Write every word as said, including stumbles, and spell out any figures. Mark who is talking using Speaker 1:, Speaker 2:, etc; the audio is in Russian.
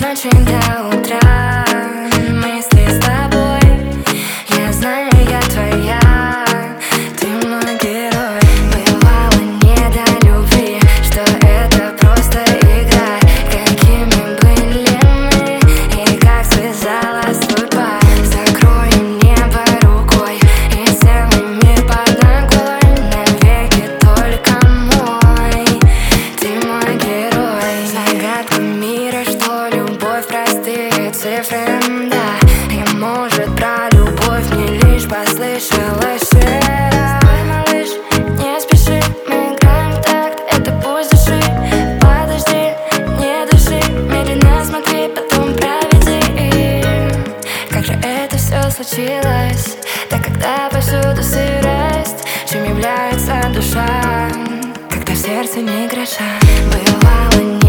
Speaker 1: ночи до утра мысли с тобой. Я знаю, я твоя, ты мой герой. Бывало не до любви, что это просто игра. Какими были мы и как связалась судьба. Закроем небо рукой и целый мир под ногой. Навеки только мой, ты мой герой. Загадка мира, что любовь простые цифры, да. И может про любовь мне лишь послышалось вчера. Стой, малыш, не спеши, мы играем в такт, это пусть души. Подожди, не дыши, медленно смотри, потом проведи. Как же это все случилось, так когда повсюду сырость, чем является душа, когда в сердце не гроша. Бывало